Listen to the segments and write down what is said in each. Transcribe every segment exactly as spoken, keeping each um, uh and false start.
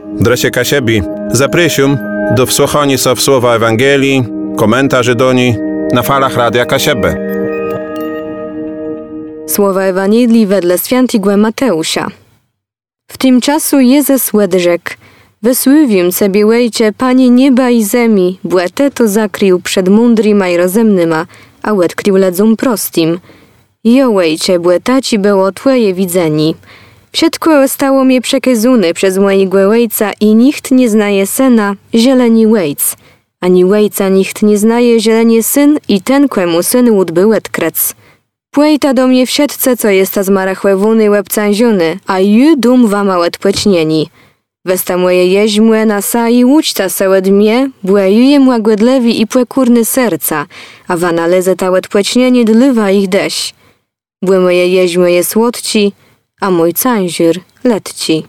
Dresie Kasiebi, zaprosium do wsłuchania się w słowa Ewangelii, komentarzy do niej na falach Radia Kasiebę. Słowa Ewangelii wedle świętego Mateusza. W tym czasu Jezus rzekł: Wysływiam Ciebie, łejcie, Panie nieba i zemi, błete to zakrył przed mądryma i rozemnyma, a odkrył ledzom prostym. Jo, łejcie, błetaci było Twoje widzeni. Wszystko stało mnie przekazuny przez mojego łejca i nikt nie znaje syna, zieleni łejc. Ani łejca nikt nie znaje, zieleni syn i ten, komu syn łód był odkrec. Płejta do mnie wsiedce, co jest ta zmarachłewuny łebcanziony, a ju dum wama odpłecznieni. Westa moje jeźmłe na sai łódźta se dmie, błejuje młagłedlewi i płekurny serca, a wana leze ta odpłecznieni dlywa ich deś. Błe moje jeźmłe je słodci, a mój canziur letci.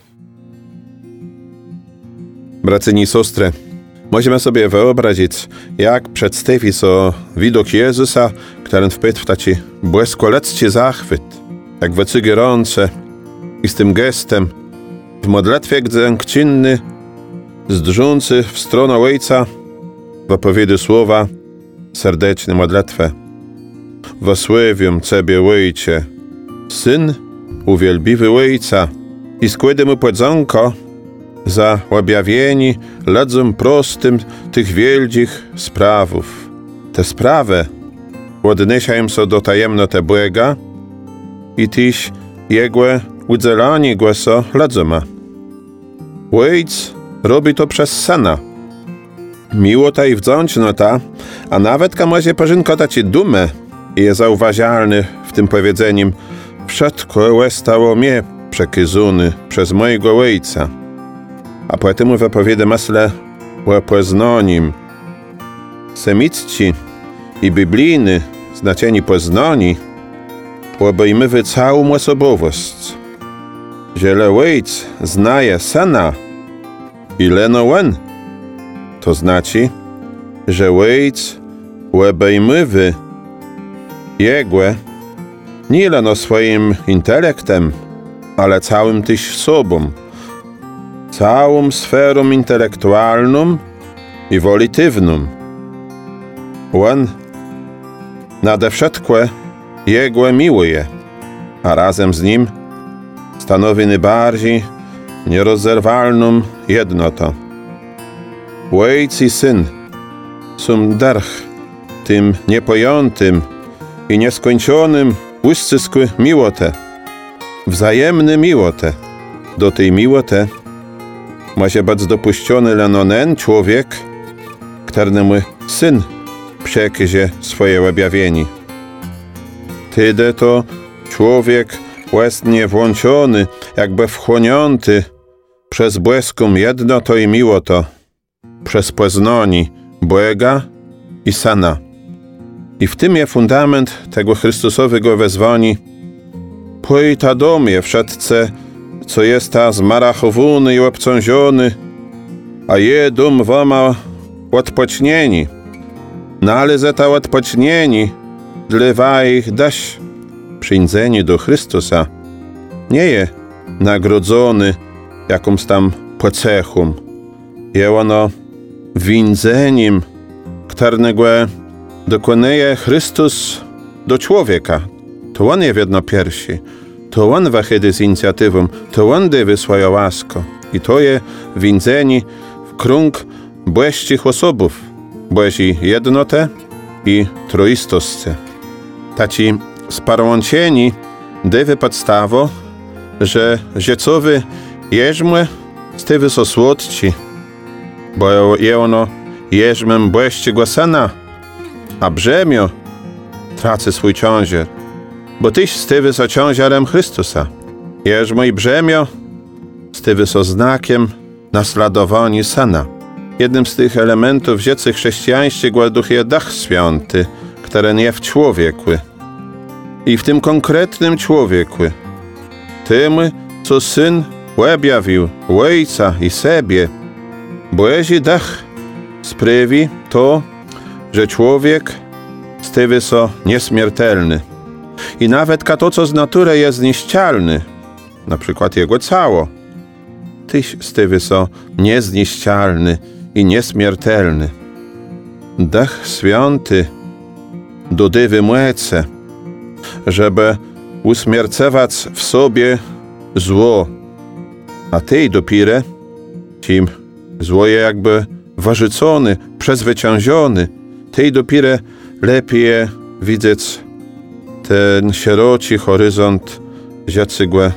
Bracyni i siostry, możemy sobie wyobrazić, jak przedstawi so widok Jezusa, który wpyt w taki błyskolecki zachwyt, jak wecygi rące i z tym gestem w modlitwie dziękczynny, zdrżący w stronę Ojca, w opowiedzi słowa serdeczne modlitwę. Wosławiam Ciebie, Ojcze, Syn uwielbiwy Ojca i składy mu podzonko za objawieni ledzom prostym tych wielkich sprawów. Te sprawy odniesają się do tajemnoty Boga i tyś Jego udzielanie głosu ledzoma. Ojc robi to przez Syna. Miłota i wdzięcznota, a nawet kamozie pożynko ci dumę i jest zauważalny w tym powiedzeniem: wszystko stało mnie przekazuny przez mojego Ojca. A potem wypowiada masle o poznaniem. Semicci i biblijny znaczenie poznani obejmuje całą osobowość. Jeżeli Ojciec znaje Syna i leno on, to znaczy, że Ojciec obejmuje Jego nie leno swoim intelektem, ale całym tyś sobą, całą sferą intelektualną i wolitywną. On nade wszystko Jego miłuje, a razem z Nim stanowi najbardziej nierozerwalną jednotę. Ojciec i Syn są darch tym niepojętym i nieskończonym uścisku miłote, wzajemne miłote. Do tej miłoty może być dopuszczony leno ten człowiek, któremu Syn przekaże swoje objawienie. Wtedy to człowiek właśnie włączony, jakby wchłonięty przez błyską jednotę i miłotę, przez poznanie Boga i Syna. I w tym jest fundament tego Chrystusowego wezwania: pójta do mnie wszedce, co jest ta zmarachowany i obciążony, a je dum wama odpocznieni. No ale za ta odpocznieni dla ich daś przyjędzeni do Chrystusa nie je nagrodzony jakąś tam pocechą. Je ono winzeniem, którego dokonuje Chrystus do człowieka. To on je wiedno piersi, to on wachedy z inicjatywą, to on dywy swoją łaskę. I to je windzeni w krąg błeścich osobów, błezi jednotę i troistosce. Taci sparłączeni dywy podstawo, że ziecowy jeżmłe stywy so słodci, bo je ono jeżmem błeściego Syna, a brzemio traci swój ciążer, bo tyś stywy so ciążerem Chrystusa. Jeżmo i brzemio stywy so znakiem naśladowania Syna. Jednym z tych elementów rzecy chrześcijańskiej duch je Duch Święty, który nie w człowieku. I w tym konkretnym człowieku, tym, co Syn objawił Ojca i sobie, Boży Duch sprawi to, że człowiek stywy so nieśmiertelny. I nawet to, co z natury jest zniszczalny, na przykład jego ciało, Tyś stywy so niezniszczalny i niesmiertelny. Duch Święty do dywy młece, żeby usmiercewać w sobie zło, a Ty dopiero, kim zło je jakby warzycony, przezwyciężony, Ty dopiero lepiej widzieć ten sieroci horyzont ziacygłe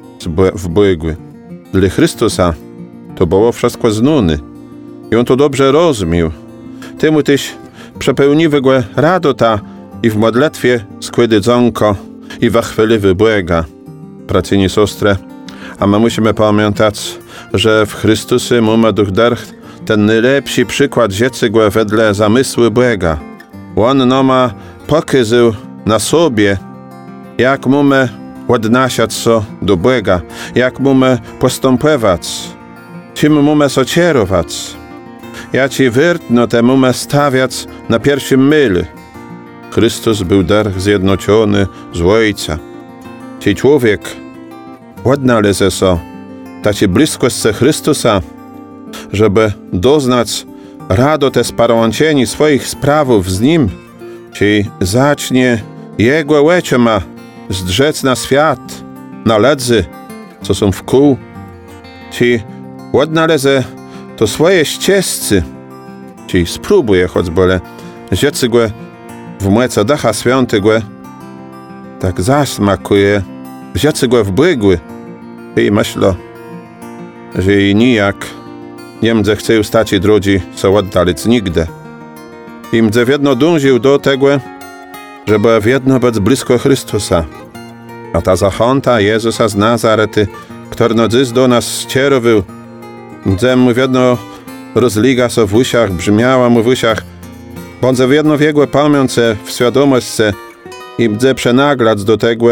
w błygły. Dla Chrystusa to było wszystko znane i On to dobrze rozumiał. Temu Tyś przepełniły go radota i w modlitwie skłydydząko i w chwiliwy błega. Bracyni siostry, a my musimy pamiętać, że w Chrystusie mamy duch dar ten najlepszy przykład ziecygłe wedle zamysły błega. On nam ma pokazał na sobie, jak mamy odnosić się do błega, jak mamy postępować, czym mamy się kierować. Ja Ci wiertno te mamy stawiać na pierwszym mylu. Chrystus był dar zjednoczony z Ojca. Ci człowiek odnalazł się tacie bliskości Chrystusa, żeby doznać radoty z połączenia swoich sprawów z Nim, ci zacznie Jego łecioma zdrzec na świat, na ledzy, co są wkół, ci odnalazł to swoje ścieżce, ci spróbuje choćby ziecygłe w młece Ducha Świętego, tak zasmakuje ziecygłe w błygły i myślę, że i nijak Niemcy chcą stać drodzy co oddalić nigdy. Im wiedno dążył do tego, żeby wiedno być blisko Chrystusa. A ta zachęta Jezusa z Nazarety, który no dziś do nas skierował, gdzie mu wiedno rozliga się w uszach, brzmiała mu w uszach, bądź wiedno w jego pamięce, w świadomości i gdzie przenaglać do tego,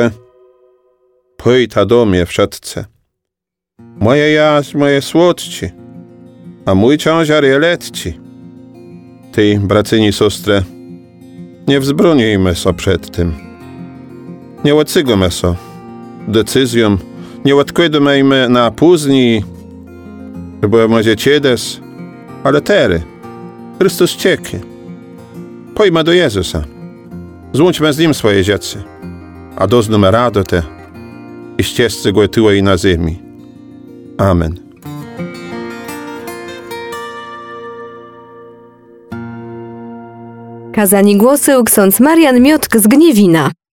pójta do mnie wszedce. Moje jaźń, moje słodci, a mój ciężar je letci. Ty, bracyni siostry, nie wzbronijmy się przed tym. Nie odcygamy się decyzją, nie odkładajmy na później, żeby może kiedyś, ale teraz. Chrystus czeka. Pójdźmy do Jezusa. Złączmy z Nim swoje dzieci, a doznamy radoty i ścieżce Go tutaj na ziemi. Amen. Kazani głosy ksiądz Marian Miotk z Gniewina.